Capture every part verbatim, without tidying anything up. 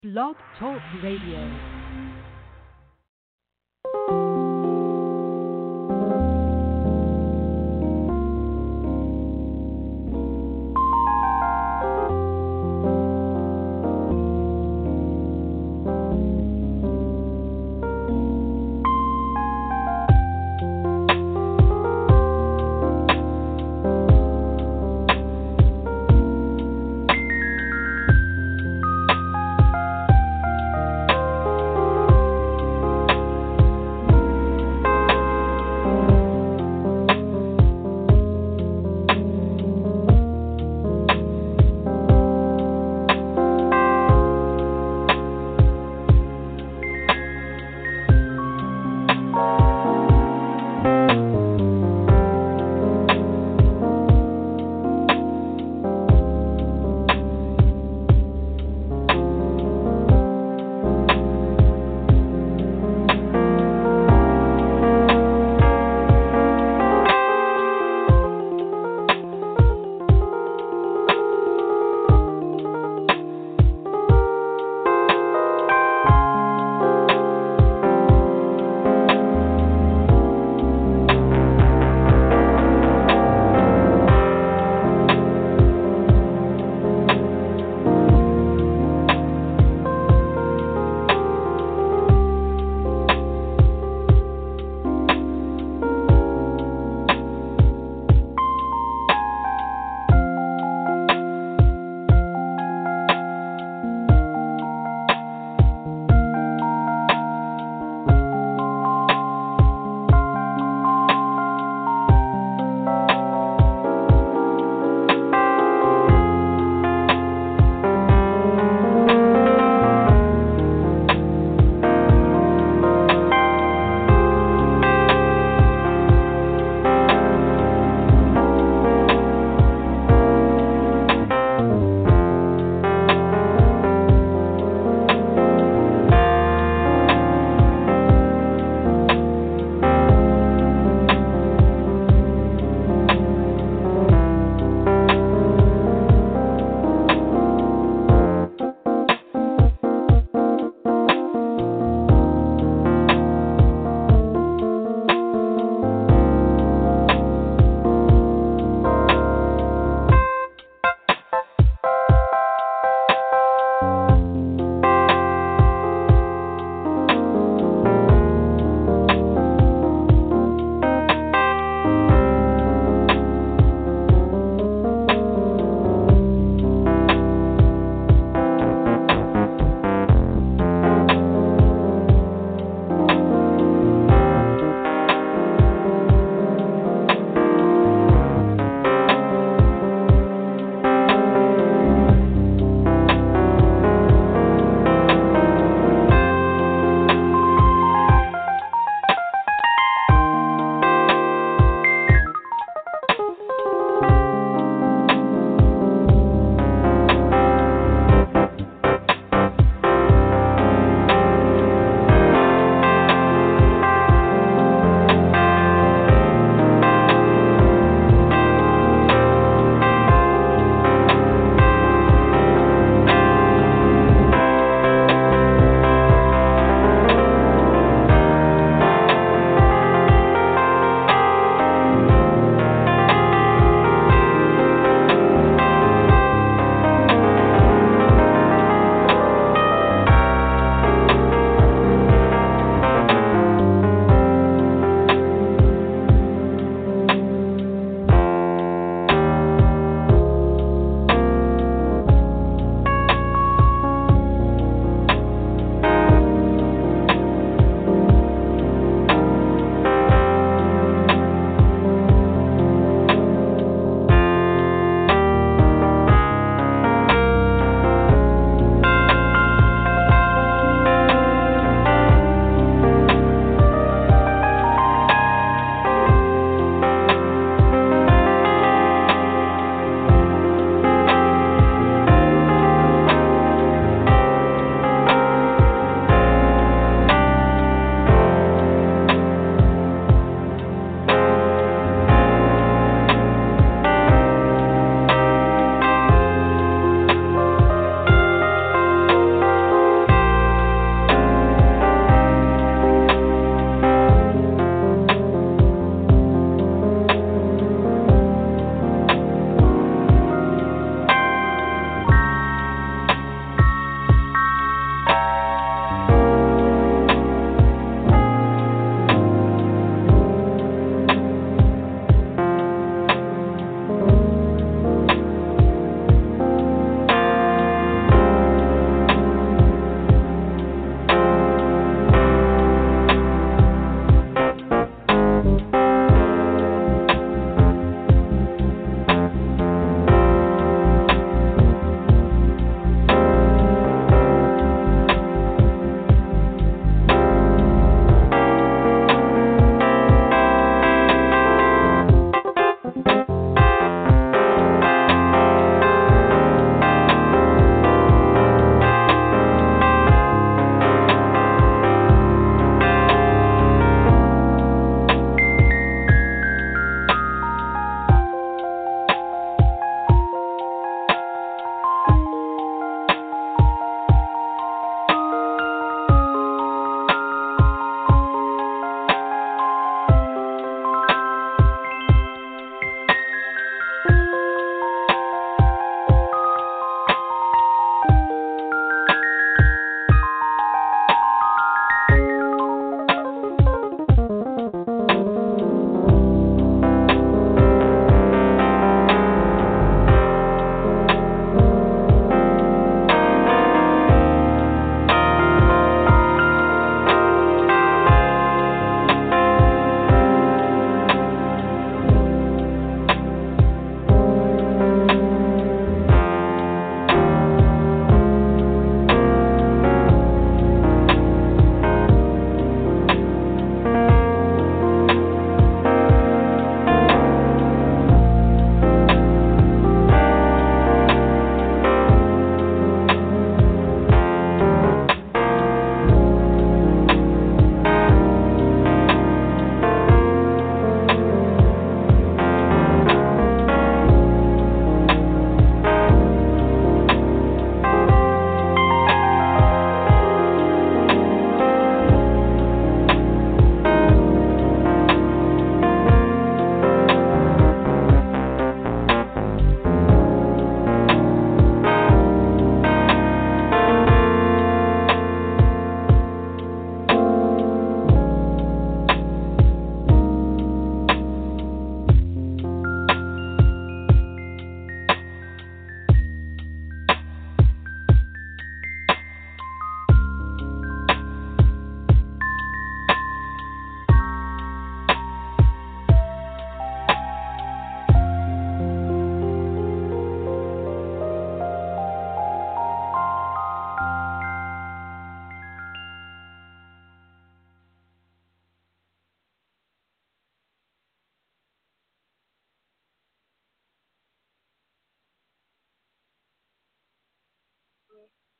Blog Talk Radio.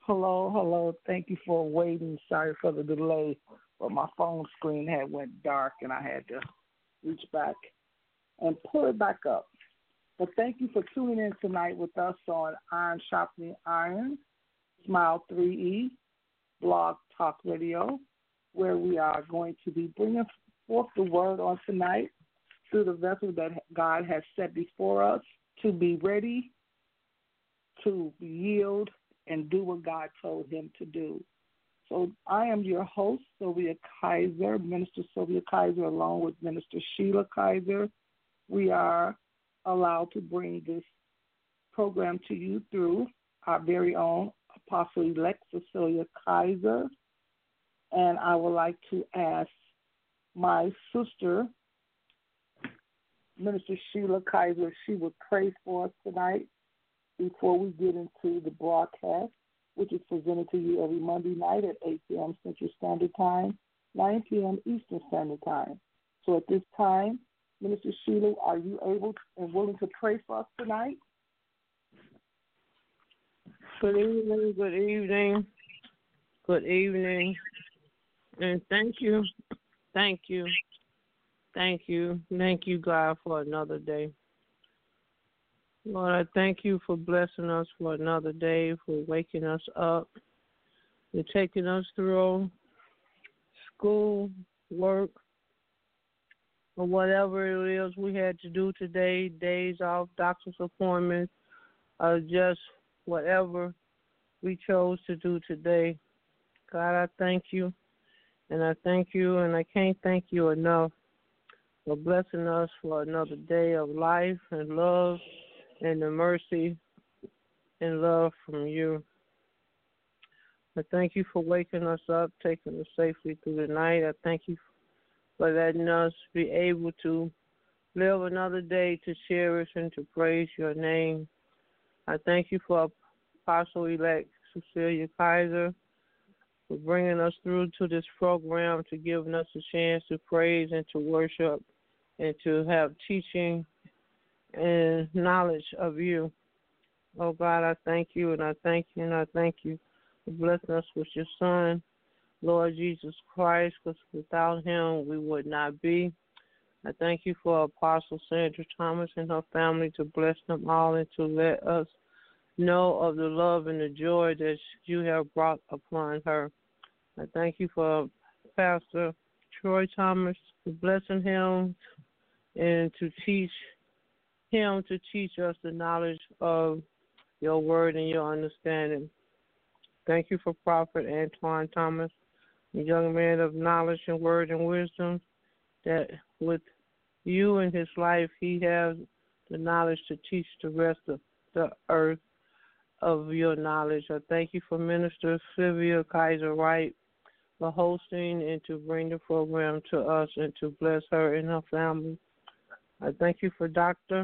Hello, hello. Thank you for waiting. Sorry for the delay, but my phone screen had went dark and I had to reach back and pull it back up. But thank you for tuning in tonight with us on Iron Sharpening Iron, Smile three E, Blog Talk Radio, where we are going to be bringing forth the word on tonight through the vessel that God has set before us to be ready to yield and do what God told him to do. So I am your host, Sylvia Kaiser, Minister Sylvia Kaiser, along with Minister Sheila Kaiser. We are allowed to bring this program to you through our very own Apostle-elect Cecilia Kaiser. And I would like to ask my sister, Minister Sheila Kaiser, if she would pray for us tonight before we get into the broadcast, which is presented to you every Monday night at eight p.m. Central Standard Time, nine p.m. Eastern Standard Time. So at this time, Minister Sheila, are you able and willing to pray for us tonight? Good evening, good evening, good evening, and thank you, thank you, thank you, thank you, God, for another day. Lord, I thank you for blessing us for another day, for waking us up, for taking us through school, work, or whatever it is we had to do today, days off, doctor's appointments, or just whatever we chose to do today. God, I thank you, and I thank you, and I can't thank you enough for blessing us for another day of life and love and the mercy and love from you. I thank you for waking us up, taking us safely through the night. I thank you for letting us be able to live another day to cherish and to praise your name. I thank you for Apostle-elect Cecilia Kaiser for bringing us through to this program, to giving us a chance to praise and to worship and to have teaching and knowledge of you. Oh, God, I thank you, and I thank you, and I thank you for blessing us with your Son, Lord Jesus Christ, because without him we would not be. I thank you for Apostle Sandra Thomas and her family, to bless them all and to let us know of the love and the joy that you have brought upon her. I thank you for Pastor Troy Thomas, for blessing him and to teach him to teach us the knowledge of your word and your understanding. Thank you for Prophet Antoine Thomas, a young man of knowledge and word and wisdom, that with you in his life, he has the knowledge to teach the rest of the earth of your knowledge. I thank you for Minister Sylvia Kaiser Wright for hosting and to bring the program to us and to bless her and her family. I thank you for Doctor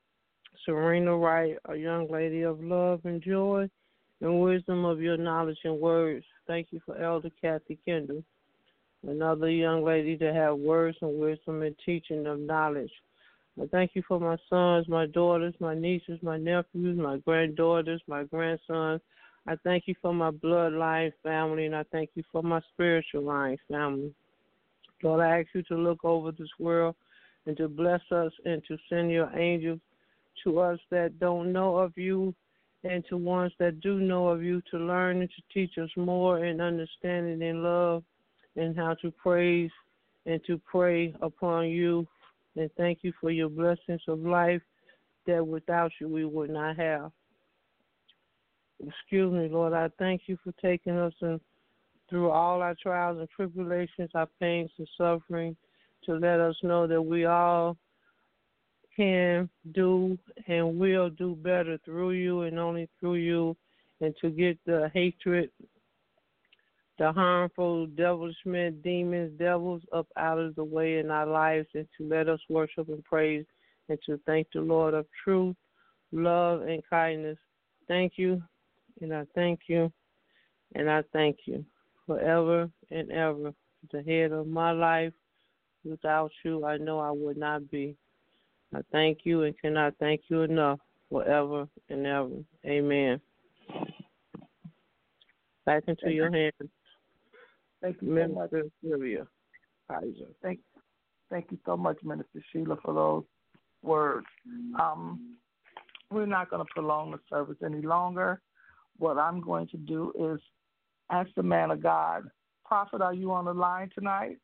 Serena Wright, a young lady of love and joy and wisdom of your knowledge and words. Thank you for Elder Kathy Kendall, another young lady that have words and wisdom and teaching of knowledge. I thank you for my sons, my daughters, my nieces, my nephews, my granddaughters, my grandsons. I thank you for my bloodline family, and I thank you for my spiritual line family. Lord, I ask you to look over this world and to bless us and to send your angels to us that don't know of you and to ones that do know of you, to learn and to teach us more in understanding and love and how to praise and to pray upon you. And thank you for your blessings of life that without you we would not have. Excuse me, Lord, I thank you for taking us in, through all our trials and tribulations, our pains and suffering, to let us know that we all can do and will do better through you and only through you, and to get the hatred, the harmful devilishment, demons, devils up out of the way in our lives, and to let us worship and praise and to thank the Lord of truth, love, and kindness. Thank you, and I thank you, and I thank you forever and ever. The head of my life, without you, I know I would not be. I thank you and cannot thank you enough forever and ever. Amen. Back into Thank your you. hands, Thank you so much, Minister Sylvia. Kaiser. Thank, thank you so much, Minister Sheila, for those words. Um, we're not going to prolong the service any longer. What I'm going to do is ask the man of God. Prophet, are you on the line tonight?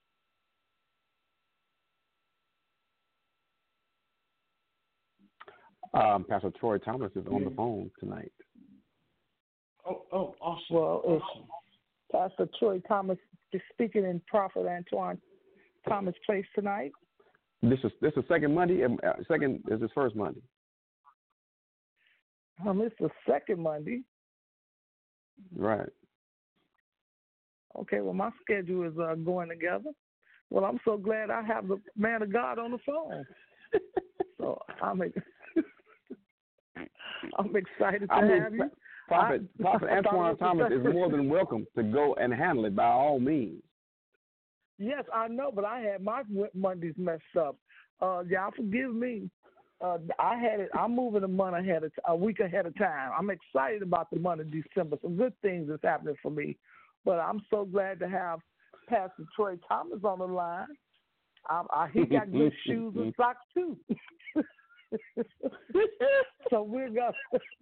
Um, Pastor Troy Thomas is on the phone tonight. Oh, oh, awesome. Well, it's Pastor Troy Thomas is speaking in Prophet Antoine Thomas' place tonight. This is this is second Monday. um, uh, Second is his first Monday. Um, it's the second Monday. Right. Okay, well, my schedule is uh, going together. Well, I'm so glad I have the man of God on the phone. So I'm ex- I'm excited to I mean, have you. Prophet I- Prophet I thought Antoine it was Thomas the is first- more than welcome to go and handle it by all means. Yes, I know, but I had my Mondays messed up. Uh, y'all forgive me. Uh, I had it. I'm moving a month ahead of a week ahead of time. I'm excited about the month of December. Some good things is happening for me, but I'm so glad to have Pastor Troy Thomas on the line. I, I, he got good shoes and socks too. So we're gonna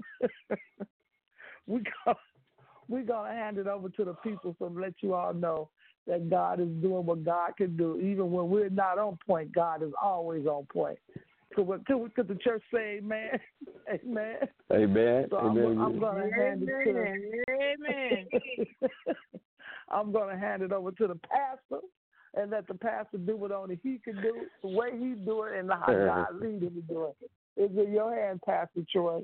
we go we're gonna hand it over to the people so let you all know that God is doing what God can do. Even when we're not on point, God is always on point. Could, could, could the church say amen? Amen. Amen. So Amen. I'm, I'm going to hand it to Amen. the, I'm going to hand it over to the pastor and let the pastor do what only he can do, the way he do it, and how God lead him to do it. It's in your hand, Pastor Troy.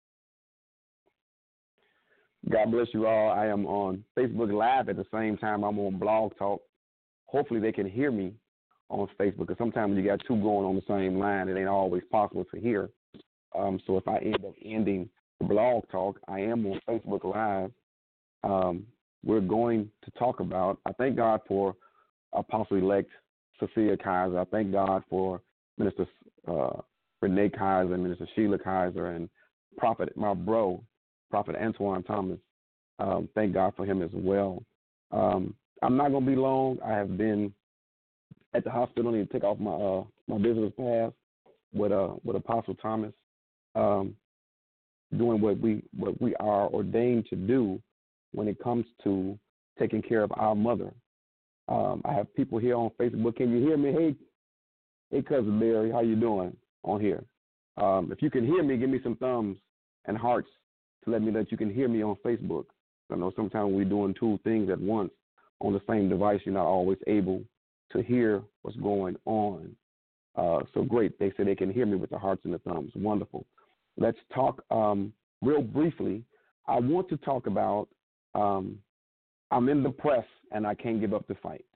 God bless you all. I am on Facebook Live at the same time I'm on Blog Talk. Hopefully they can hear me on Facebook, because sometimes when you got two going on the same line, it ain't always possible to hear. Um, so if I end up ending Blog Talk, I am on Facebook Live. Um, we're going to talk about, I thank God for Apostle-elect Cecilia Kaiser. I thank God for Minister uh, Renee Kaiser, Minister Sheila Kaiser, and Prophet, my bro, Prophet Antoine Thomas. Um, thank God for him as well. Um, I'm not going to be long. I have been at the hospital. I need to take off my uh, my visitor's pass with uh with Apostle Thomas, um, doing what we what we are ordained to do when it comes to taking care of our mother. Um, I have people here on Facebook. Can you hear me? Hey, hey, cousin Barry, how you doing on here? Um, if you can hear me, give me some thumbs and hearts to let me know that you can hear me on Facebook. I know sometimes we're doing two things at once on the same device. You're not always able to hear what's going on. Uh, so great. They say they can hear me with the hearts and the thumbs. Wonderful. Let's talk um, real briefly. I want to talk about um, I'm in the press and I can't give up the fight.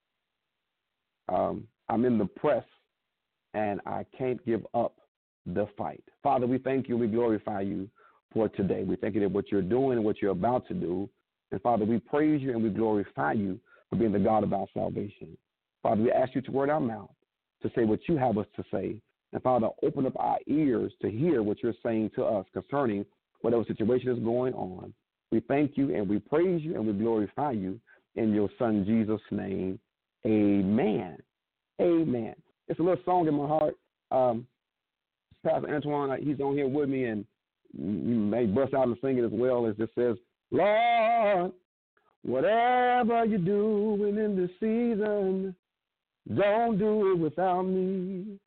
Um, I'm in the press and I can't give up the fight. Father, we thank you. We glorify you for today. We thank you that what you're doing and what you're about to do. And Father, we praise you and we glorify you for being the God of our salvation. Father, we ask you to word our mouth to say what you have us to say. And Father, open up our ears to hear what you're saying to us concerning whatever situation is going on. We thank you and we praise you and we glorify you in your son Jesus' name. Amen. Amen. It's a little song in my heart. Um, Pastor Antoine, he's on here with me, and you may bust out and sing it as well. It just says, Lord, whatever you're doing in this season, don't do it without me.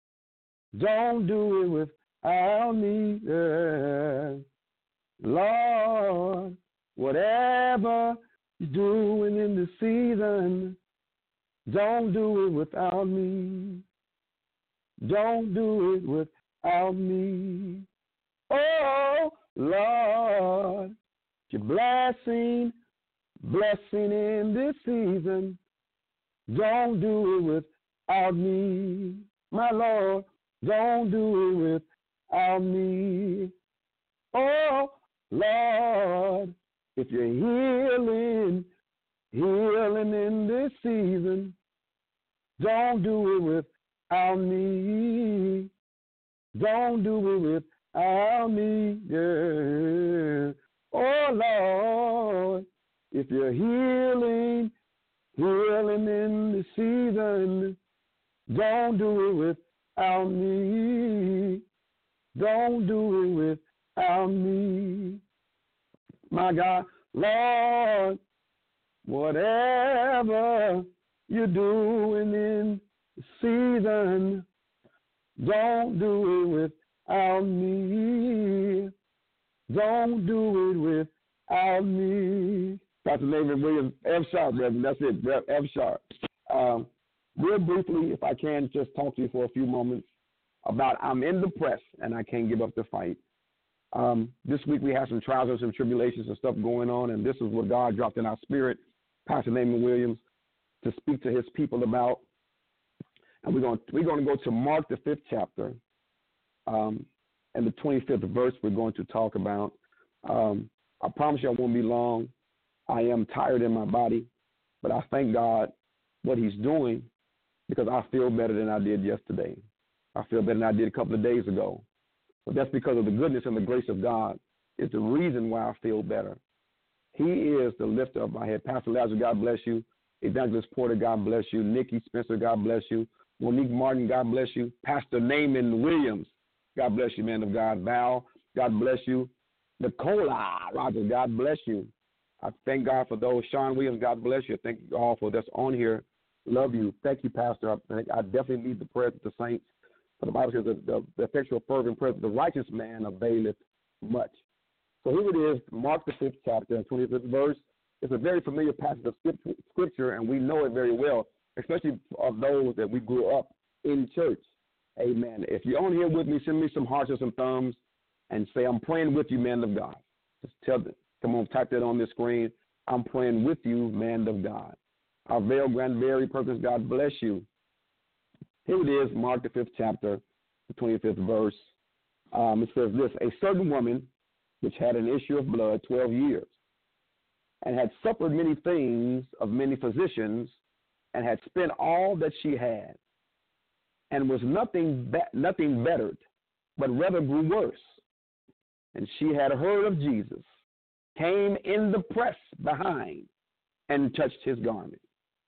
Don't do it without me. Yeah. Lord, whatever you're doing in this season, don't do it without me. Don't do it without me. Oh, Lord, your blessing, blessing in this season. Don't do it without me. My Lord, don't do it without me. Oh, Lord, if you're healing, healing in this season, don't do it without me. Don't do it without me. Yeah. Oh, Lord, If you're healing, healing in the season, don't do it without me. Don't do it without me. My God, Lord, whatever you're doing in the season, don't do it without me. Don't do it without me. Pastor Nathan Williams, F sharp, Reverend. That's it, F sharp. Um, real briefly, if I can just talk to you for a few moments about I'm in the press and I can't give up the fight. Um, this week we have some trials and some tribulations and stuff going on, and this is what God dropped in our spirit, Pastor Nathan Williams, to speak to his people about. And we're going we're going to go to Mark, the fifth chapter, um, and the twenty-fifth verse we're going to talk about. Um, I promise you I won't be long. I am tired in my body, but I thank God what he's doing because I feel better than I did yesterday. I feel better than I did a couple of days ago. But that's because of the goodness and the grace of God. It's the reason why I feel better. He is the lifter of my head. Pastor Lazarus, God bless you. Evangelist Porter, God bless you. Nikki Spencer, God bless you. Monique Martin, God bless you. Pastor Naaman Williams, God bless you, man of God. Val, God bless you. Nicola Rogers, God bless you. I thank God for those. Sean Williams, God bless you. Thank you all for that's on here. Love you. Thank you, Pastor. I, I definitely need the prayers of the saints. For the Bible says that the, the effectual fervent prayer of the righteous man availeth much. So here it is, Mark the fifth chapter and twenty-fifth verse. It's a very familiar passage of scripture, and we know it very well, especially of those that we grew up in church. Amen. If you're on here with me, send me some hearts or some thumbs and say, I'm praying with you, man of God. Just tell them. Come on, type that on the screen. I'm praying with you, man of God. Our Vale Granberry Purpose, God bless you. Here it is, Mark the fifth chapter, the twenty-fifth verse. Um, it says this, a certain woman which had an issue of blood twelve years and had suffered many things of many physicians and had spent all that she had and was nothing, be- nothing bettered, but rather grew worse. And she had heard of Jesus, came in the press behind and touched his garment.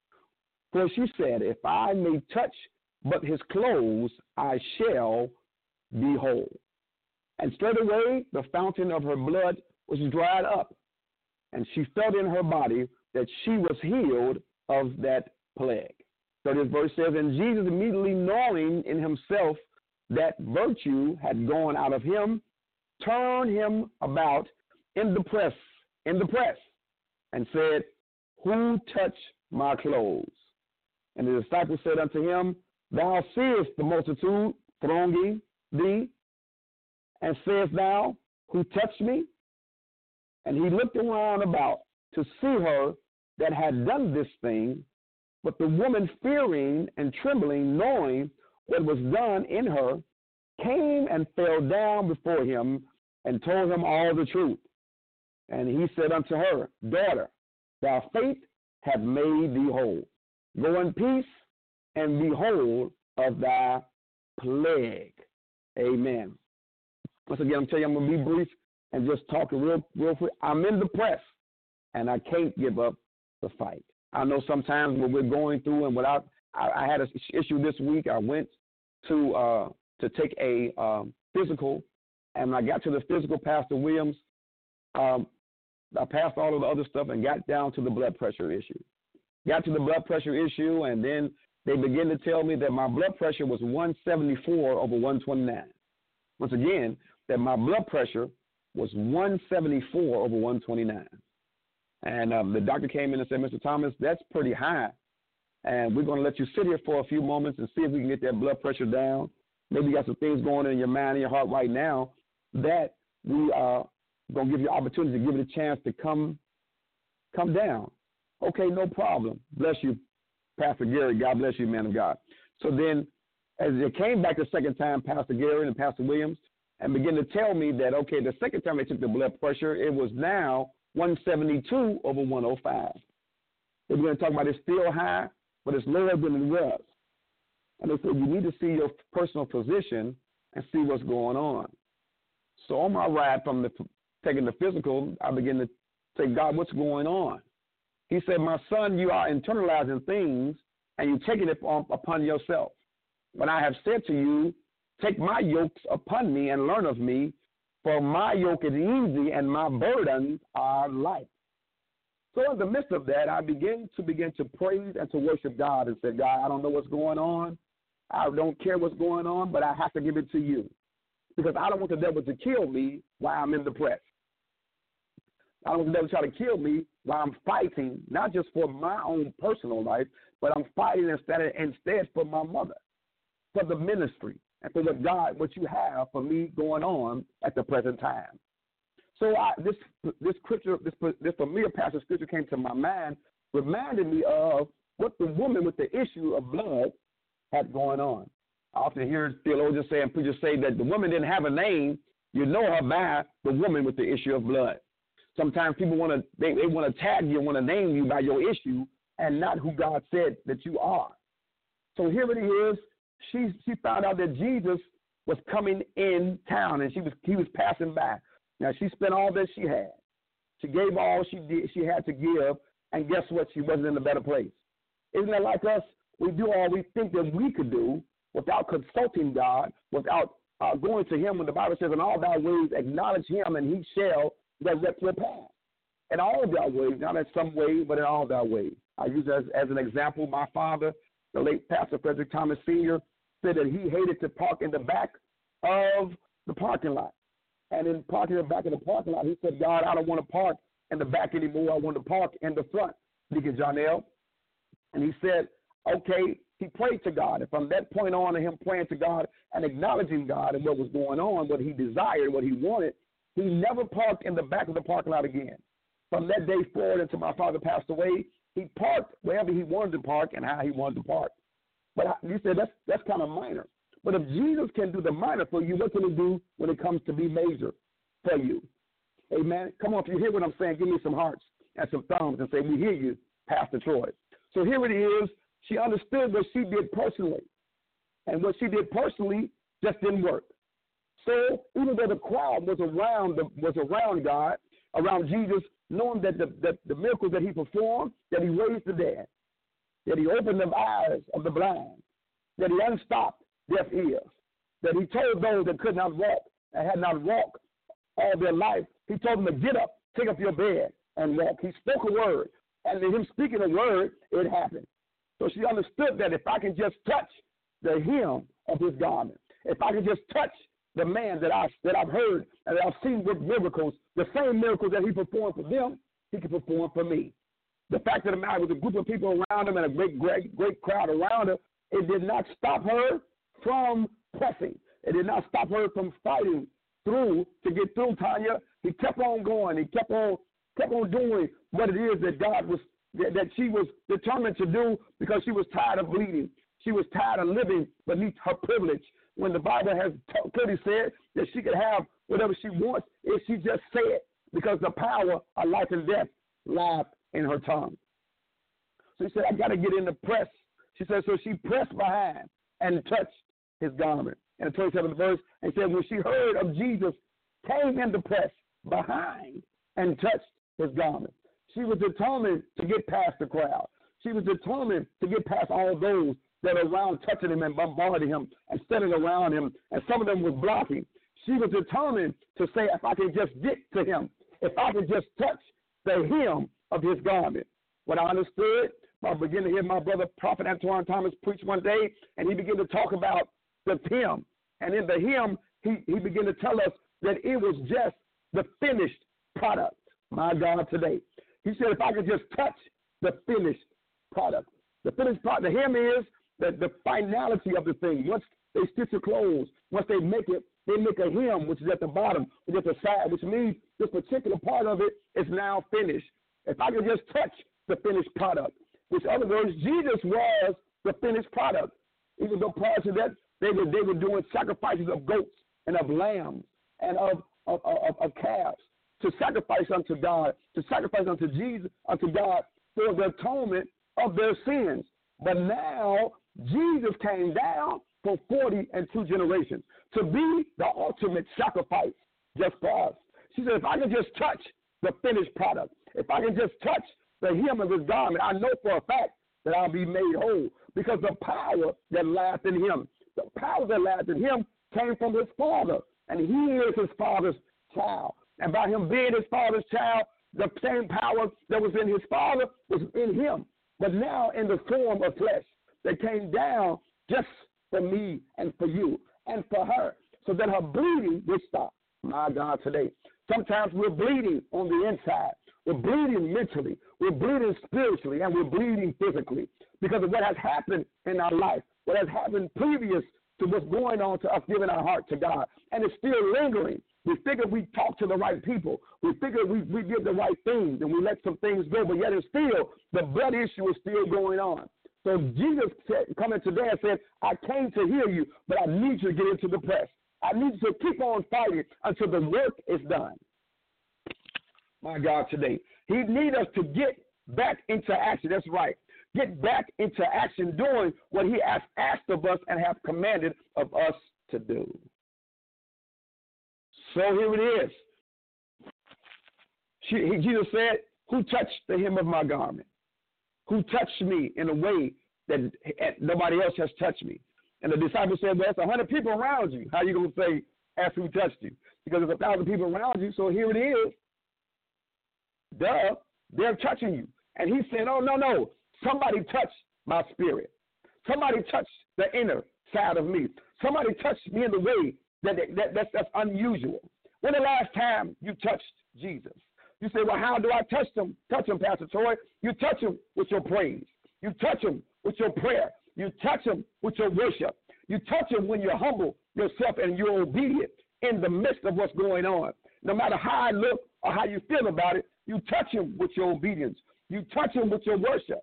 For she said, if I may touch but his clothes, I shall be whole. And straightway the fountain of her blood was dried up, and she felt in her body that she was healed of that plague. So this verse says, and Jesus immediately knowing in himself that virtue had gone out of him, turned him about in the press, in the press, and said, who touched my clothes? And the disciples said unto him, thou seest the multitude thronging thee, and sayest thou, who touched me? And he looked around about to see her that had done this thing. But the woman, fearing and trembling, knowing what was done in her, came and fell down before him and told him all the truth. And he said unto her, daughter, thy faith hath made thee whole. Go in peace and be whole of thy plague. Amen. Once again, I'm telling you, I'm going to be brief and just talk real, real quick. I'm in the press, and I can't give up the fight. I know sometimes when we're going through, and without, I, I had an issue this week. I went to uh, to take a um, physical, and when I got to the physical, Pastor Williams, um, I passed all of the other stuff and got down to the blood pressure issue. Got to the blood pressure issue, and then they began to tell me that my blood pressure was one seventy-four over one twenty-nine. Once again, that my blood pressure was one seventy-four over one twenty-nine. And um, the doctor came in and said, Mister Thomas, that's pretty high. And we're going to let you sit here for a few moments and see if we can get that blood pressure down. Maybe you got some things going on in your mind and your heart right now that we are going to give you opportunity to give it a chance to come, come down. Okay, no problem. Bless you, Pastor Gary. God bless you, man of God. So then as they came back the second time, Pastor Gary and Pastor Williams, and began to tell me that, okay, the second time they took the blood pressure, it was now one seventy-two over one oh five. They began to talk about it's still high, but it's lower than it was. And they said, you need to see your personal physician and see what's going on. So on my ride from the taking the physical, I began to say, God, what's going on? He said, my son, you are internalizing things and you're taking it on, upon yourself. But I have said to you, take my yokes upon me and learn of me, for my yoke is easy and my burdens are light. So in the midst of that, I begin to begin to praise and to worship God and say, God, I don't know what's going on. I don't care what's going on, but I have to give it to you because I don't want the devil to kill me while I'm in the press. I don't want the devil to try to kill me while I'm fighting, not just for my own personal life, but I'm fighting instead, instead for my mother, for the ministry, and for what God, what you have for me going on at the present time. So I, this this scripture, this this familiar passage of scripture came to my mind, reminded me of what the woman with the issue of blood had going on. I often hear theologians say and preachers say that the woman didn't have a name. You know her by the woman with the issue of blood. Sometimes people want to they, they want to tag you, want to name you by your issue and not who God said that you are. So here it is. She she found out that Jesus was coming in town and she was he was passing by. Now, she spent all that she had. She gave all she did, she had to give, and guess what? She wasn't in a better place. Isn't that like us? We do all we think that we could do without consulting God, without uh, going to him when the Bible says, in all thy ways acknowledge him, and he shall direct your path. In all thy ways, not in some way, but in all thy ways. I use as, as an example, my father, the late Pastor Frederick Thomas Senior, said that he hated to park in the back of the parking lot. And in parking in the back of the parking lot, he said, God, I don't want to park in the back anymore. I want to park in the front, Deacon Jonell. And he said, okay, he prayed to God. And from that point on, to him praying to God and acknowledging God and what was going on, what he desired, what he wanted, he never parked in the back of the parking lot again. From that day forward until my father passed away, he parked wherever he wanted to park and how he wanted to park. But he said that's that's kind of minor. But if Jesus can do the minor for you, what can he do when it comes to be major for you? Amen. Come on, if you hear what I'm saying, give me some hearts and some thumbs and say, we hear you, Pastor Troy. So here it is. She understood what she did personally. And what she did personally just didn't work. So even though the crowd was around the, was around God, around Jesus, knowing that the, that the miracles that he performed, that he raised the dead, that he opened the eyes of the blind, that he unstopped deaf ears, that he told those that could not walk and had not walked all their life, he told them to get up, take up your bed, and walk. He spoke a word, and in him speaking a word, it happened. So she understood that if I can just touch the hem of his garment, if I can just touch the man that, I, that I've heard and that I've seen with miracles, the same miracles that he performed for them, he can perform for me. The fact of the matter was a group of people around him and a great, great, great crowd around her, it did not stop her from pressing. It did not stop her from fighting through to get through, Tanya. He kept on going. He kept on kept on doing what it is that God was, that, that she was determined to do because she was tired of bleeding. She was tired of living beneath her privilege. When the Bible has clearly said that she could have whatever she wants if she just say it, because the power of life and death lies in her tongue. So she said, I got to get in the press. She said, so she pressed behind and touched his garment. In the twenty-seventh verse, and said, when she heard of Jesus, came in the press behind and touched his garment. She was determined to get past the crowd. She was determined to get past all those that are around touching him and bombarding him and standing around him, and some of them was blocking. She was determined to say, if I can just get to him, if I can just touch the hem of his garment. When I understood, I began to hear my brother, Prophet Antoine Thomas, preach one day, and he began to talk about the hymn. And in the hymn, he, he began to tell us that it was just the finished product. My God, today. He said, if I could just touch the finished product. The finished product, the hymn is the, the finality of the thing. Once they stitch your clothes, once they make it, they make a hem, which is at the bottom, which is at the side, which means this particular part of it is now finished. If I could just touch the finished product, which in other words, Jesus was the finished product. Even though prior to that, they were, they were doing sacrifices of goats and of lambs and of, of, of, of calves to sacrifice unto God, to sacrifice unto Jesus, unto God for the atonement of their sins. But now Jesus came down for forty and two generations to be the ultimate sacrifice just for us. She said, if I can just touch the finished product, if I can just touch the hem of his garment, I know for a fact that I'll be made whole, because the power that lies in him, the power that lies in him came from his Father, and he is his Father's child. And by him being his Father's child, the same power that was in his Father was in him, but now in the form of flesh that came down just for me and for you and for her, so that her bleeding would stop. My God, today. Sometimes we're bleeding on the inside. We're bleeding mentally. We're bleeding spiritually, and we're bleeding physically because of what has happened in our life, what has happened previous to what's going on to us giving our heart to God. And it's still lingering. We figure we talk to the right people. We figure we, we did the right things, and we let some things go, but yet it's still, the blood issue is still going on. So Jesus said, coming today and said, I came to hear you, but I need you to get into the press. I need you to keep on fighting until the work is done. My God, today. He needs us to get back into action. That's right. Get back into action doing what he has asked of us and have commanded of us to do. So here it is. She, he, Jesus said, who touched the hem of my garment? Who touched me in a way that nobody else has touched me? And the disciples said, well, there's a hundred people around you. How are you going to say, ask who touched you? Because there's a thousand people around you, so here it is. Duh, they're touching you. And he said, oh, no, no. Somebody touched my spirit. Somebody touched the inner side of me. Somebody touched me in the way that, that that's, that's unusual. When the last time you touched Jesus? You say, well, how do I touch him? Touch him, Pastor Troy. You touch him with your praise. You touch him with your prayer. You touch him with your worship. You touch him when you humble yourself and you're obedient in the midst of what's going on. No matter how I look or how you feel about it, you touch him with your obedience. You touch him with your worship.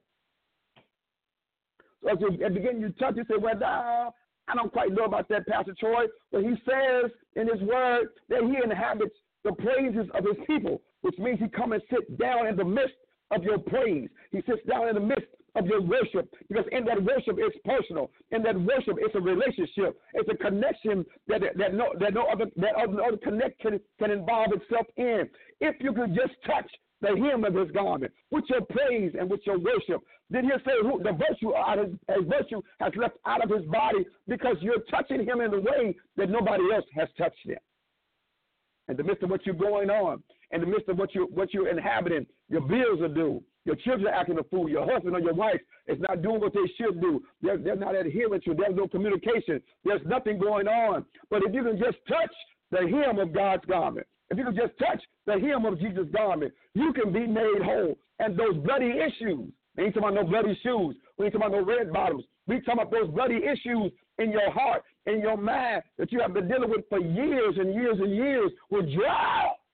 So at the beginning you touch, you say, well, nah, I don't quite know about that, Pastor Troy. But he says in his word that he inhabits the praises of his people, which means he come and sit down in the midst of your praise. He sits down in the midst of your worship, because in that worship it's personal. In that worship it's a relationship. It's a connection that that no that no other that other, other connect can, can involve itself in. If you could just touch the hem of his garment with your praise and with your worship, then he'll say who, the virtue out of his virtue has left out of his body, because you're touching him in a way that nobody else has touched him. In the midst of what you're going on, in the midst of what you what you're inhabiting, your bills are due. Your children are acting a fool. Your husband or your wife is not doing what they should do. They're, they're not adhering to. There's no communication. There's nothing going on. But if you can just touch the hem of God's garment, if you can just touch the hem of Jesus' garment, you can be made whole. And those bloody issues, we ain't talking about no bloody shoes. We ain't talking about no red bottoms. We talking about those bloody issues in your heart, in your mind, that you have been dealing with for years and years and years, will dry up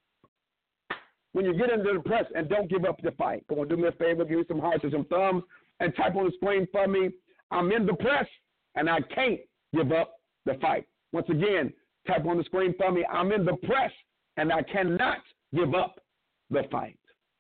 when you get into the press. And don't give up the fight. Come on, do me a favor, give me some hearts and some thumbs, and type on the screen for me, I'm in the press, and I can't give up the fight. Once again, type on the screen for me, I'm in the press, and I cannot give up the fight.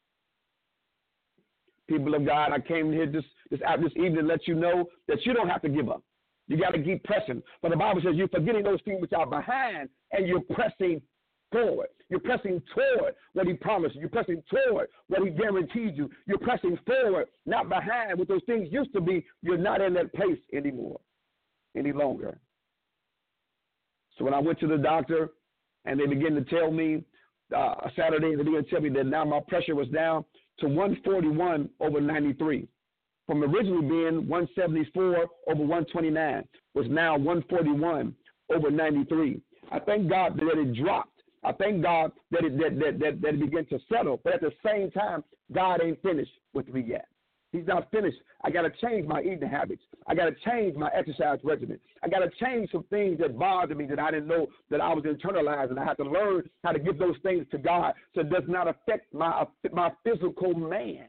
People of God, I came here this, this, this evening to let you know that you don't have to give up. You got to keep pressing. But the Bible says you're forgetting those things which are behind, and you're pressing forward. You're pressing toward what he promised you. You're pressing toward what he guaranteed you. You're pressing forward, not behind. What those things used to be, you're not in that place anymore, any longer. So when I went to the doctor and they began to tell me, uh, Saturday, they began to tell me that now my pressure was down to one forty-one over ninety-three. From originally being one seventy-four over one twenty-nine, was now one forty-one over ninety-three. I thank God that it dropped. I thank God that it, that, that, that, that it began to settle. But at the same time, God ain't finished with me yet. He's not finished. I got to change my eating habits. I got to change my exercise regimen. I got to change some things that bothered me that I didn't know that I was internalizing. I had to learn how to give those things to God so it does not affect my, my physical man.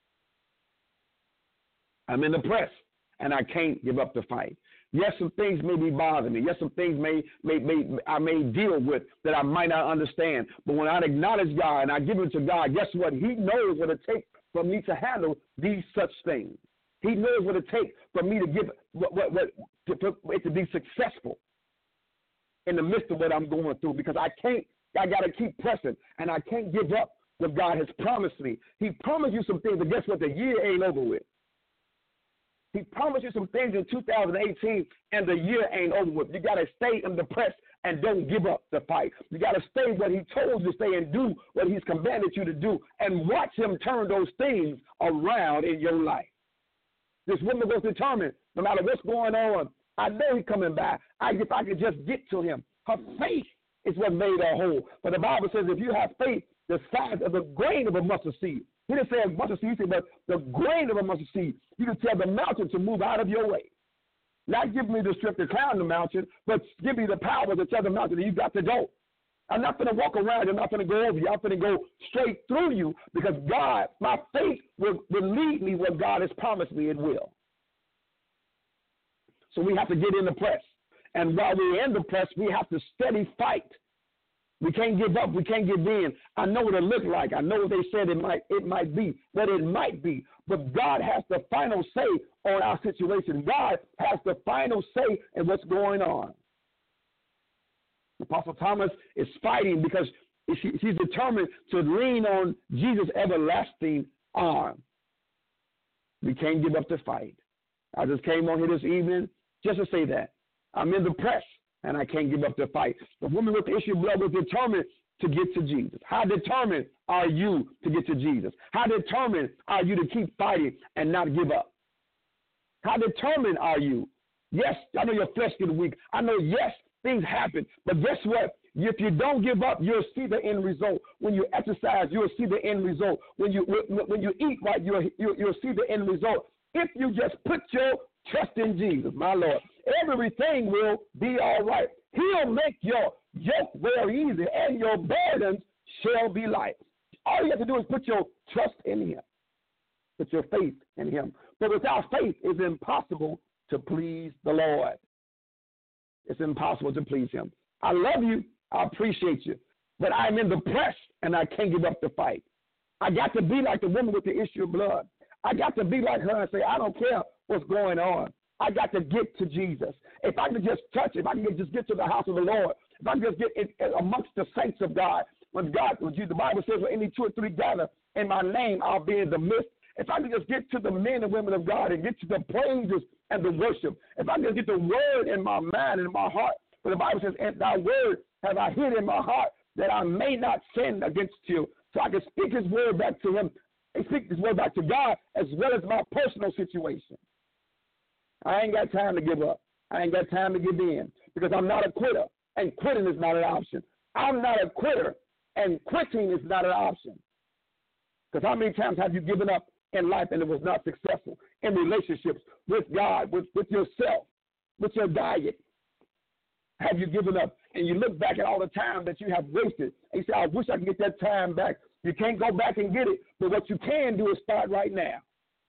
I'm in the press, and I can't give up the fight. Yes, some things may be bothering me. Yes, some things may, may, may I may deal with that I might not understand. But when I acknowledge God and I give it to God, guess what? He knows what it takes for me to handle these such things. He knows what it takes for me to give what, what, what to, for it to be successful in the midst of what I'm going through, because I can't. I got to keep pressing, and I can't give up what God has promised me. He promised you some things, but guess what? The year ain't over with. He promised you some things in two thousand eighteen, and the year ain't over with. You got to stay in the press and don't give up the fight. You got to stay what he told you to stay and do what he's commanded you to do, and watch him turn those things around in your life. This woman was determined, no matter what's going on, I know he's coming back. I, if I could just get to him. Her faith is what made her whole. But the Bible says if you have faith the size of the grain of a mustard seed, he didn't say a mustard seed, but the grain of a mustard seed, you can tell the mountain to move out of your way. Not give me the strength to climb the mountain, but give me the power to tell the mountain that you got to go. I'm not going to walk around. I'm not going to go over you. I'm going to go straight through you because God, my faith will, will lead me where God has promised me it will. So we have to get in the press. And while we're in the press, we have to steady fight. We can't give up. We can't give in. I know what it looked like. I know what they said it might it might be, but it might be. But God has the final say on our situation. God has the final say in what's going on. Apostle Thomas is fighting because she, she's determined to lean on Jesus' everlasting arm. We can't give up the fight. I just came on here this evening just to say that. I'm in the press, and I can't give up the fight. The woman with the issue of blood was determined to get to Jesus. How determined are you to get to Jesus? How determined are you to keep fighting and not give up? How determined are you? Yes, I know your flesh gets weak. I know, yes, things happen. But guess what? If you don't give up, you'll see the end result. When you exercise, you'll see the end result. When you when you eat right, you'll, you'll, you'll see the end result. If you just put your trust in Jesus, my Lord, everything will be all right. He'll make your yoke very easy, and your burdens shall be light. All you have to do is put your trust in him. Put your faith in him. But without faith, it's impossible to please the Lord. It's impossible to please him. I love you. I appreciate you. But I'm in the press, and I can't give up the fight. I got to be like the woman with the issue of blood. I got to be like her and say, I don't care what's going on. I got to get to Jesus. If I can just touch, if I can just get to the house of the Lord, if I can just get in, in amongst the saints of God, when God, when the Bible says, when any two or three gather in my name, I'll be in the midst. If I can just get to the men and women of God and get to the praises and the worship, if I can just get the word in my mind and in my heart, but the Bible says, and thy word have I hid in my heart that I may not sin against you. So I can speak his word back to him and speak his word back to God as well as my personal situation. I ain't got time to give up. I ain't got time to give in because I'm not a quitter, and quitting is not an option. I'm not a quitter, and quitting is not an option. Because how many times have you given up in life and it was not successful in relationships with God, with, with yourself, with your diet? Have you given up? And you look back at all the time that you have wasted, and you say, I wish I could get that time back. You can't go back and get it, but what you can do is start right now.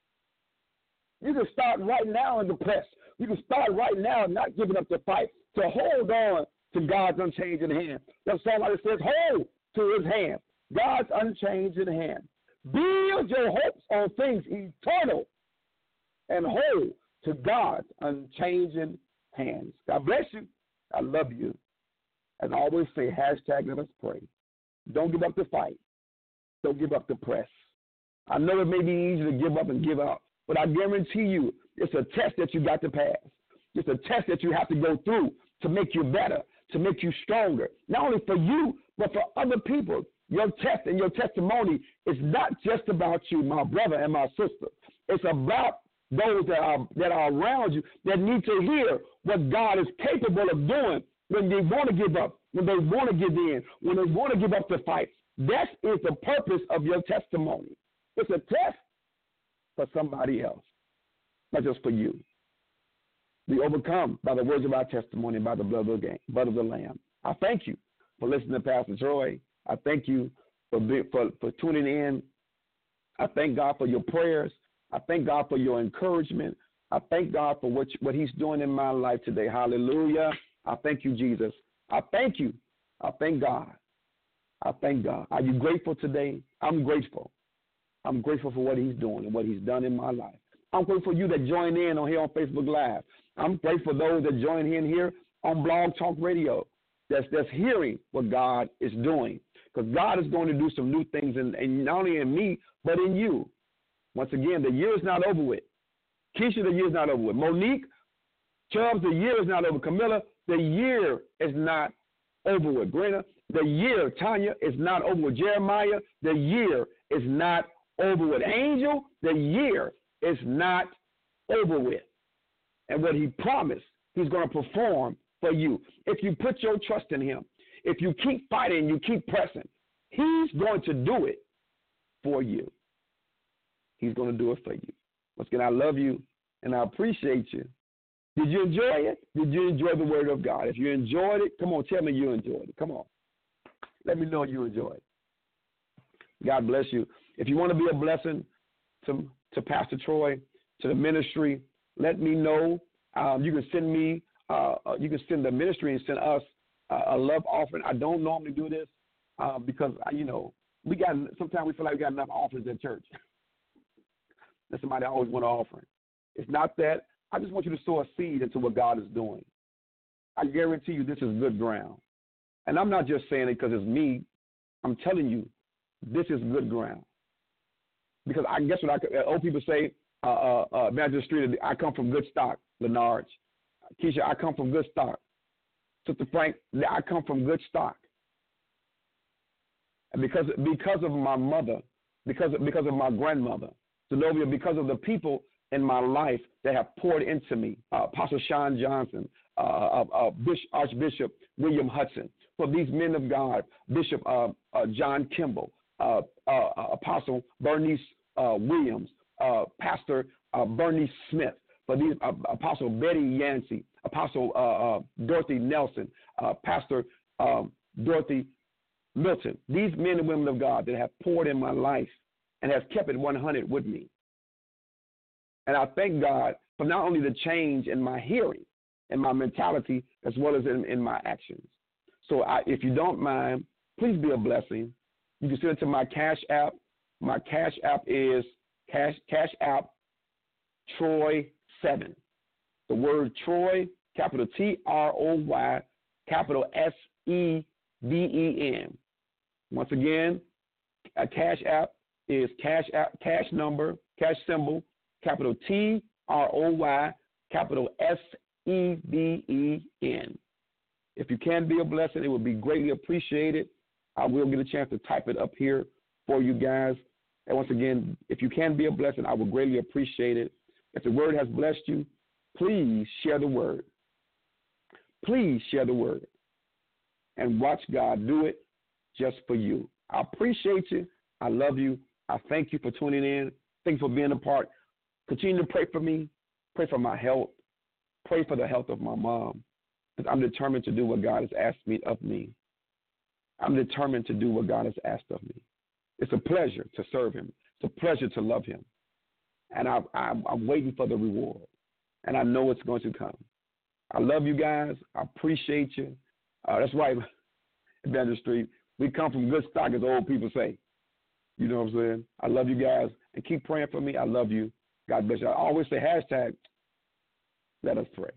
You can start right now in the press. You can start right now not giving up the fight to hold on to God's unchanging hand. There's somebody that says, hold to his hand. God's unchanging hand. Build your hopes on things eternal and hold to God's unchanging hands. God bless you. I love you. As I always say, hashtag let us pray. Don't give up the fight. Don't give up the press. I know it may be easy to give up and give up, but I guarantee you it's a test that you got to pass. It's a test that you have to go through to make you better, to make you stronger, not only for you, but for other people. Your test and your testimony is not just about you, my brother and my sister. It's about those that are that are around you that need to hear what God is capable of doing when they want to give up, when they want to give in, when they want to give up the fight. That is the purpose of your testimony. It's a test for somebody else, not just for you. We overcome by the words of our testimony, by the blood of the, blood of the Lamb. I thank you for listening to Pastor Troy. I thank you for, for, for tuning in. I thank God for your prayers. I thank God for your encouragement. I thank God for what, what he's doing in my life today. Hallelujah. I thank you, Jesus. I thank you. I thank God. I thank God. Are you grateful today? I'm grateful. I'm grateful for what he's doing and what he's done in my life. I'm grateful for you that join in on here on Facebook Live. I'm grateful for those that join in here on Blog Talk Radio that's, that's hearing what God is doing. because God is going to do some new things, in, and not only in me, but in you. Once again, the year is not over with. Keisha, the year is not over with. Monique, Chubbs, the year is not over. Camilla, the year is not over with. Brenda, the year, Tanya, is not over with. Jeremiah, the year is not over with. Angel, the year is not over with. And what he promised, he's going to perform for you. If you put your trust in him, if you keep fighting, you keep pressing, he's going to do it for you. He's going to do it for you. Once again, I love you and I appreciate you. Did you enjoy it? Did you enjoy the word of God? If you enjoyed it, come on, tell me you enjoyed it. Come on. Let me know you enjoyed it. God bless you. If you want to be a blessing to, to Pastor Troy, to the ministry, let me know. Um, you can send me, uh, you can send the ministry and send us uh, a love offering. I don't normally do this uh, because, you know, we got, sometimes we feel like we got enough offerings in church. That somebody always want an offering. It's not that. I just want you to sow a seed into what God is doing. I guarantee you this is good ground. And I'm not just saying it because it's me. I'm telling you, this is good ground. Because I guess what I, old people say, uh, uh, uh, Evangelist Street, I come from good stock, Lenarge. Keisha, I come from good stock. Sister Frank, I come from good stock. And because, because of my mother, because of, because of my grandmother, Zenobia, because of the people in my life that have poured into me, uh, Apostle Sean Johnson, uh, uh, uh, Bishop, Archbishop William Hudson, for these men of God, Bishop uh, uh, John Kimball, uh, uh, Apostle Bernice uh, Williams, uh, Pastor uh, Bernice Smith, for these uh, Apostle Betty Yancey, Apostle uh, uh, Dorothy Nelson, uh, Pastor uh, Dorothy Milton, these men and women of God that have poured in my life and has kept it one hundred with me. And I thank God for not only the change in my hearing and my mentality as well as in, in my actions. So I, if you don't mind, please be a blessing. You can send it to my Cash App. My Cash App is Cash, Cash App Troy seven. The word Troy, capital T R O Y, capital S E V E N. Once again, a Cash App is cash app, cash number, cash symbol, capital T R O Y, capital S E V E N. If you can be a blessing, it would be greatly appreciated. I will get a chance to type it up here for you guys. And once again, if you can be a blessing, I would greatly appreciate it. If the word has blessed you, please share the word. Please share the word and watch God do it just for you. I appreciate you. I love you. I thank you for tuning in. Thank you for being a part. Continue to pray for me. Pray for my health. Pray for the health of my mom. Because I'm determined to do what God has asked me of me. I'm determined to do what God has asked of me. It's a pleasure to serve him. It's a pleasure to love him. And I, I, I'm waiting for the reward. And I know it's going to come. I love you guys. I appreciate you. Uh, that's right, Evangelist Street. We come from good stock, as old people say. You know what I'm saying? I love you guys. And keep praying for me. I love you. God bless you. I always say hashtag, let us pray.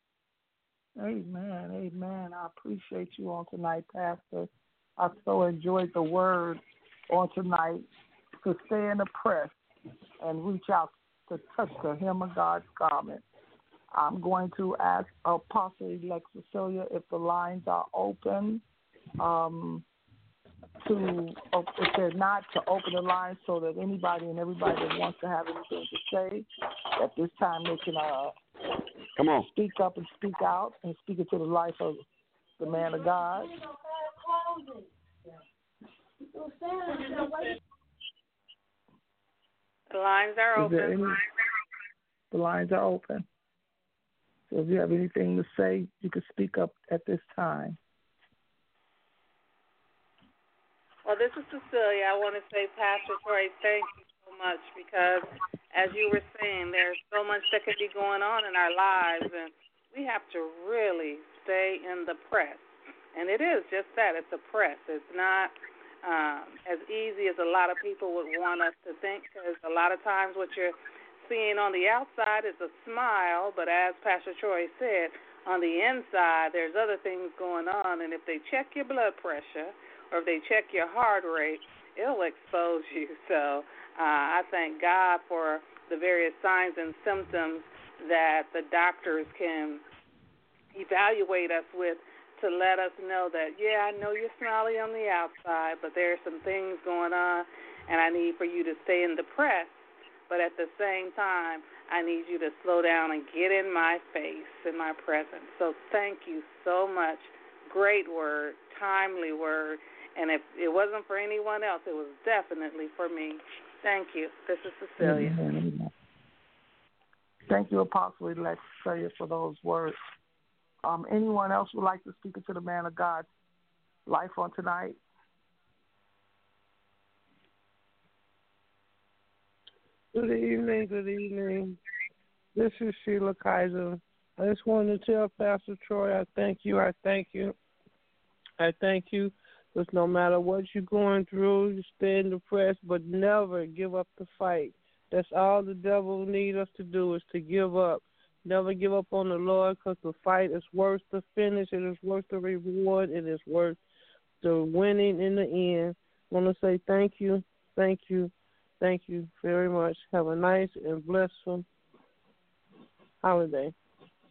Amen. Amen. I appreciate you on tonight, Pastor. I so enjoyed the word on tonight to stay in the press and reach out to touch the hem of God's garment. I'm going to ask Apostle-elect Cecilia if the lines are open. Um, to, if they're not, to open the lines so that anybody and everybody that wants to have anything to say, at this time they can uh, Come on. speak up and speak out and speak into the life of the man of God. The lines are Is open. there any, the lines are open. So if you have anything to say, you can speak up at this time. Well, this is Cecilia. I want to say, Pastor Troy, thank you so much because, as you were saying, there's so much that could be going on in our lives, and we have to really stay in the press. And it is just that. It's a press. It's not um, as easy as a lot of people would want us to think, because a lot of times what you're seeing on the outside is a smile, but as Pastor Troy said, on the inside there's other things going on, and if they check your blood pressure or if they check your heart rate, it'll expose you. So uh, I thank God for the various signs and symptoms that the doctors can evaluate us with to let us know that, yeah, I know you're smiley on the outside, but there are some things going on, and I need for you to stay in the press. But at the same time, I need you to slow down and get in my face, in my presence. So thank you so much. Great word, timely word. And if it wasn't for anyone else, it was definitely for me. Thank you. This is Cecilia. Amen. Thank you, Apostle Elect Cecilia, for those words. Um, anyone else would like to speak into the man of God's life on tonight? Good evening, good evening. This is Sheila Kaiser. I just wanted to tell Pastor Troy, I thank you, I thank you. I thank you, because no matter what you're going through, you stay in the press, but never give up the fight. That's all the devil needs us to do, is to give up. Never give up on the Lord, because the fight is worth the finish. It is worth the reward. It is worth the winning in the end. I want to say thank you, thank you, thank you very much. Have a nice and blessed holiday.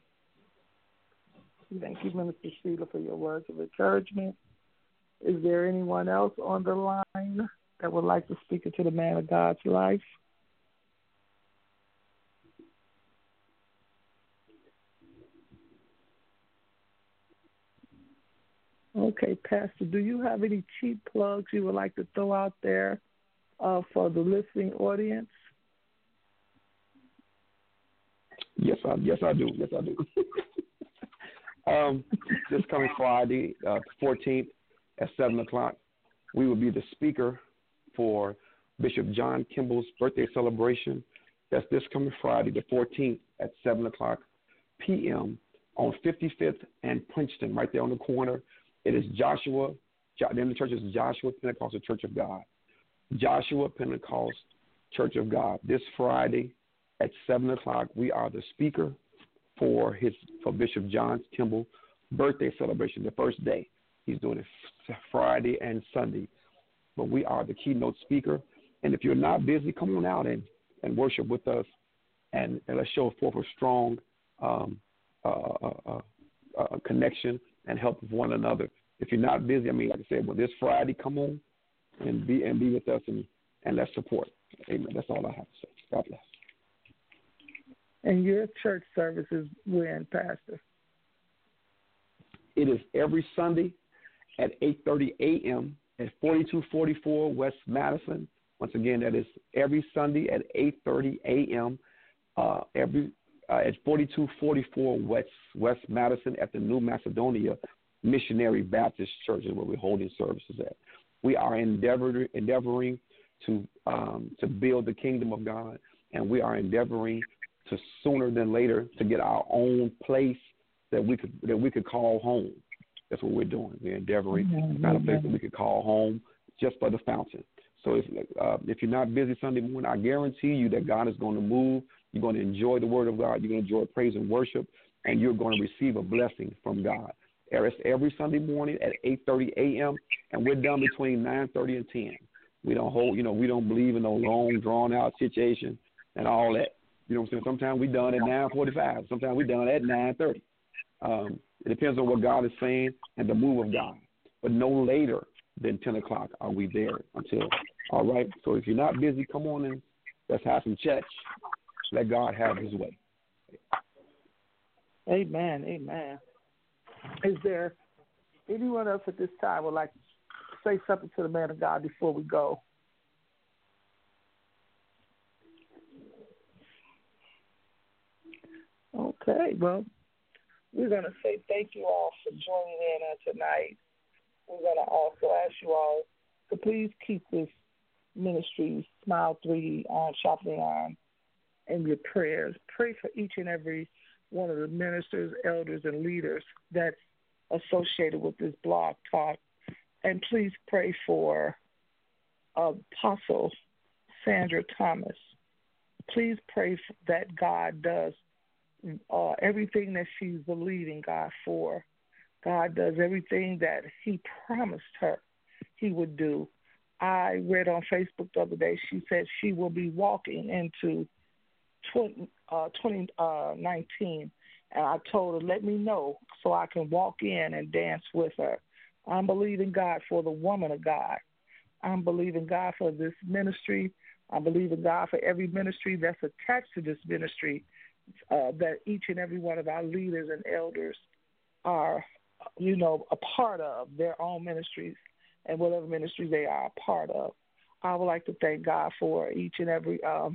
Thank you, Minister Sheila, for your words of encouragement. Is there anyone else on the line that would like to speak into the man of God's life? Okay, Pastor, do you have any cheap plugs you would like to throw out there uh, for the listening audience? Yes, I yes I do. Yes, I do. um, this coming Friday, uh, fourteenth at seven o'clock, we will be the speaker for Bishop John Kimball's birthday celebration. That's this coming Friday, the fourteenth at seven o'clock p m on fifty-fifth and Princeton, right there on the corner. It is Joshua. The name of the church is Joshua Pentecostal Church of God. Joshua Pentecost Church of God. This Friday at seven o'clock, we are the speaker for his for Bishop John Kimball birthday celebration, the first day. He's doing it Friday and Sunday. But we are the keynote speaker. And if you're not busy, come on out and, and worship with us, and, and let's show forth a strong um, uh, uh, uh, uh, connection and help with one another. If you're not busy, I mean, like I said, well, this Friday, come on and be and be with us, and, and let's support. Amen. That's all I have to say. God bless. And your church service is when, Pastor? It is every Sunday at eight thirty a.m. at forty-two forty-four West Madison. Once again, that is every Sunday at eight thirty a.m. Uh, every uh, at forty-two forty-four West West Madison at the New Macedonia Missionary Baptist Church is where we're holding services at. We are endeavor, endeavoring to um, to build the kingdom of God, and we are endeavoring to sooner than later to get our own place that we could that we could call home. That's what we're doing. We're endeavoring mm-hmm. to find a place that we could call home just for the fountain. So if uh, if you're not busy Sunday morning, I guarantee you that God is going to move. You're going to enjoy the Word of God. You're going to enjoy praise and worship, and you're going to receive a blessing from God. It's every Sunday morning at eight thirty a.m., and we're done between nine thirty and ten. We don't hold, you know, we don't believe in no long, drawn-out situation and all that. You know what I'm saying? Sometimes we're done at nine forty-five. Sometimes we're done at nine thirty. Um, it depends on what God is saying and the move of God. But no later than ten o'clock are we there until, all right? So if you're not busy, come on in. Let's have some church. Let God have his way. Amen, amen. Is there anyone else at this time would like to say something to the man of God before we go? Okay, well, we're going to say thank you all for joining in on tonight. We're going to also ask you all to please keep this ministry, Smile three D on, Sharpening on, in your prayers. Pray for each and every one of the ministers, elders, and leaders that's associated with this blog talk. And please pray for Apostle Sandra Thomas. Please pray that God does uh, everything that she's believing God for. God does everything that he promised her he would do. I read on Facebook the other day, she said she will be walking into twenty, uh, twenty nineteen, and I told her, let me know so I can walk in and dance with her. I'm believing God for the woman of God. I'm believing God for this ministry. I believe in God for every ministry that's attached to this ministry, uh, that each and every one of our leaders and elders are, you know, a part of their own ministries and whatever ministries they are a part of. I would like to thank God for each and every um,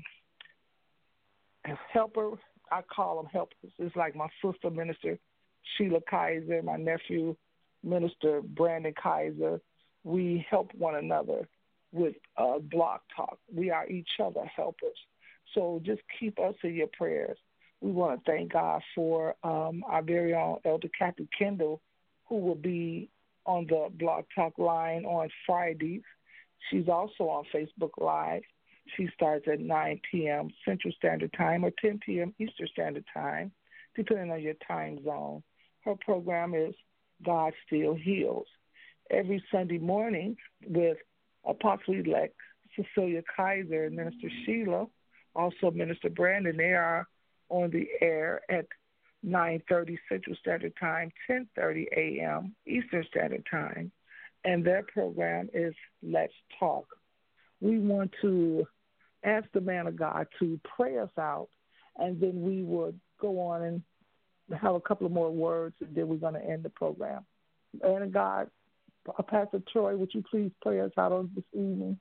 helper. I call them helpers. It's like my sister, Minister Sheila Kaiser, my nephew, Minister Brandon Kaiser. We help one another with uh, Block Talk. We are each other helpers. So just keep us in your prayers. We want to thank God for um, our very own Elder Kathy Kendall, who will be on the Block Talk line on Fridays. She's also on Facebook Live. She starts at nine p.m. Central Standard Time or ten p.m. Eastern Standard Time, depending on your time zone. Her program is God Still Heals. Every Sunday morning with Apostle-elect Cecilia Kaiser and Minister Sheila, also Minister Brandon, they are on the air at nine thirty Central Standard Time, ten thirty a.m. Eastern Standard Time, and their program is Let's Talk. We want to ask the man of God to pray us out, and then we would go on and have a couple of more words, and then we're going to end the program. Man of God, Pastor Troy, would you please pray us out on this evening?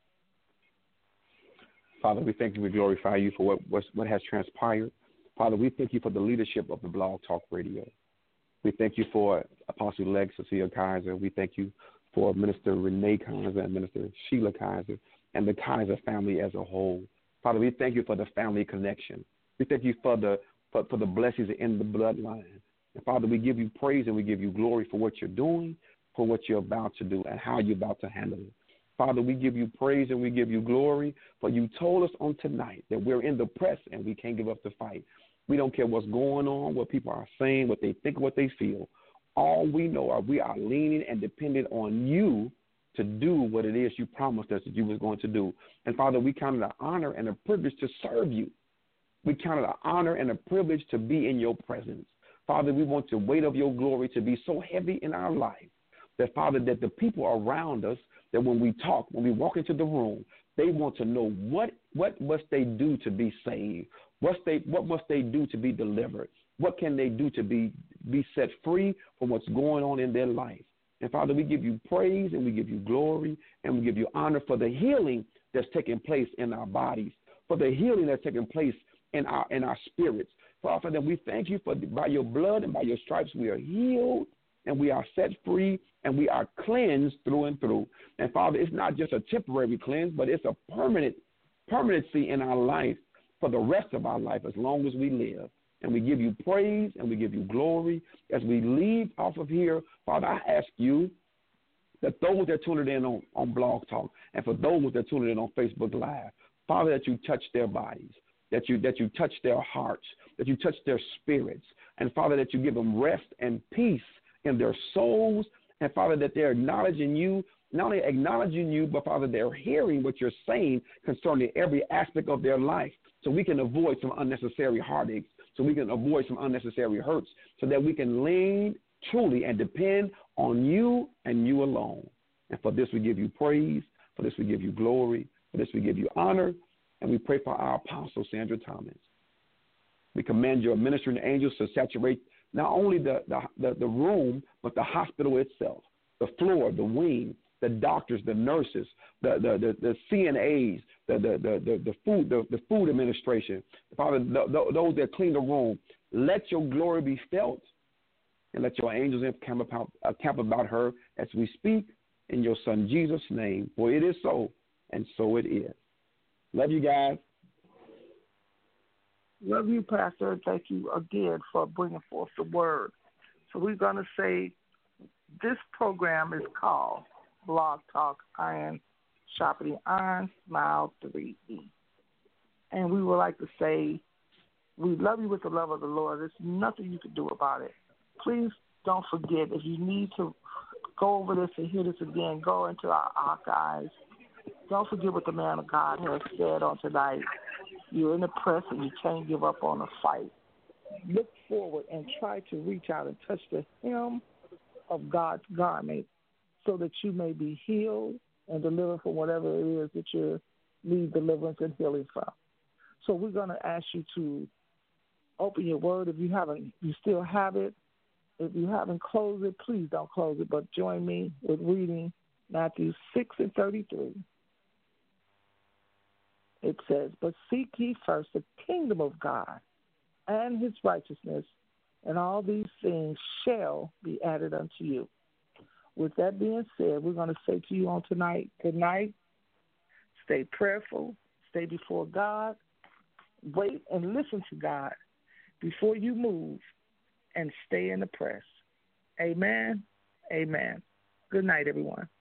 Father, we thank you, we glorify you for what, what, what has transpired. Father, we thank you for the leadership of the Blog Talk Radio. We thank you for Apostle-elect Cecilia Kaiser. We thank you for Minister Renee Kaiser and Minister Sheila Kaiser and the Kaiser family as a whole. Father, we thank you for the family connection. We thank you for the for, for the blessings in the bloodline. And Father, we give you praise and we give you glory for what you're doing, for what you're about to do, and how you're about to handle it. Father, we give you praise and we give you glory, for you told us on tonight that we're in the press and we can't give up the fight. We don't care what's going on, what people are saying, what they think, what they feel. All we know are we are leaning and dependent on you to do what it is you promised us that you was going to do. And, Father, we count it an honor and a privilege to serve you. We count it an honor and a privilege to be in your presence. Father, we want the weight of your glory to be so heavy in our life that, Father, that the people around us, that when we talk, when we walk into the room, they want to know what what must they do to be saved? What's they, what must they do to be delivered? What can they do to be, be set free from what's going on in their life? And, Father, we give you praise and we give you glory and we give you honor for the healing that's taking place in our bodies, for the healing that's taking place in our in our spirits. Father, that we thank you for by your blood and by your stripes we are healed and we are set free and we are cleansed through and through. And, Father, it's not just a temporary cleanse, but it's a permanent permanency in our life for the rest of our life as long as we live. And we give you praise and we give you glory. As we leave off of here, Father, I ask you that those that are tuning in on, on Blog Talk and for those that are tuning in on Facebook Live, Father, that you touch their bodies, that you that you touch their hearts, that you touch their spirits, and, Father, that you give them rest and peace in their souls, and, Father, that they're acknowledging you, not only acknowledging you, but, Father, they're hearing what you're saying concerning every aspect of their life so we can avoid some unnecessary heartaches, so we can avoid some unnecessary hurts, so that we can lean truly and depend on you and you alone. And for this we give you praise, for this we give you glory, for this we give you honor, and we pray for our apostle, Sandra Thomas. We command your ministering angels to saturate not only the, the, the, the room, but the hospital itself, the floor, the wing, the doctors, the nurses, the the, the, the C N As, the the, the, the, the food the, the food administration, Father, the, the, those that clean the room. Let your glory be felt, and let your angels encamp about, camp about her as we speak in your Son Jesus' name. For it is so, and so it is. Love you guys. Love you, Pastor. Thank you again for bringing forth the word. So we're going to say this program is called Blog Talk Iron Sharpening Iron Smile three E. And we would like to say we love you with the love of the Lord. There's nothing you can do about it. Please don't forget, if you need to go over this and hear this again. Go into our archives. Don't forget what the man of God has said on tonight. You're in the press and you can't give up on the fight. Look forward and try to reach out and touch the hem of God's garment so that you may be healed and delivered from whatever it is that you need deliverance and healing from. So we're going to ask you to open your word. If you haven't, you still have it. If you haven't closed it, please don't close it, but join me with reading Matthew six and thirty-three. It says, but seek ye first the kingdom of God and his righteousness, and all these things shall be added unto you. With that being said, we're going to say to you on tonight, good night. Stay prayerful. Stay before God. Wait and listen to God before you move, and stay in the press. Amen. Amen. Good night, everyone.